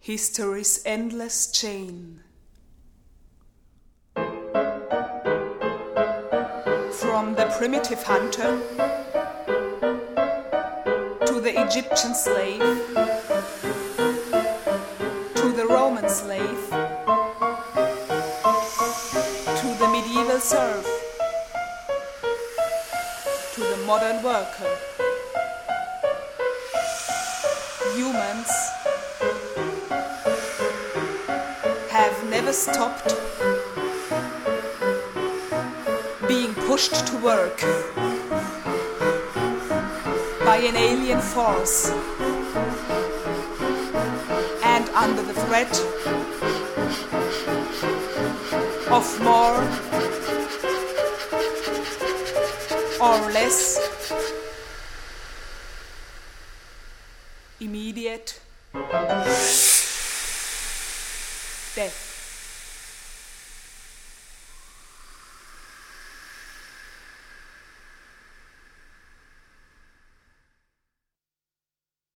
History's endless chain. From the primitive hunter to the Egyptian slave to the Roman slave to the medieval serf to the modern worker, humans have never stopped being pushed to work by an alien force and under the threat of more or less immediate death.